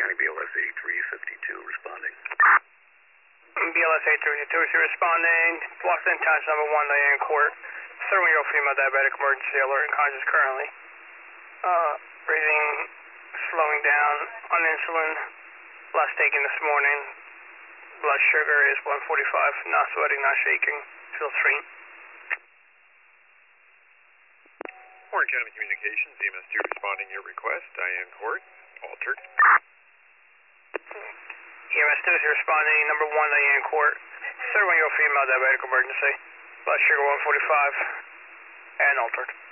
County BLS 8352 responding. BLS 8352 is responding. Boston Township number 1, Diane Court. 31-year-old female diabetic, emergency alert, unconscious currently. Breathing, slowing down, on insulin. Last taken this morning. Blood sugar is 145, not sweating, not shaking. Feels faint. Warren County Communications, EMS2 responding your request. Diane Court, altered. EMS2 is responding, number 1, Diane Court. 31-year-old female diabetic emergency. Blood sugar 145 and altered.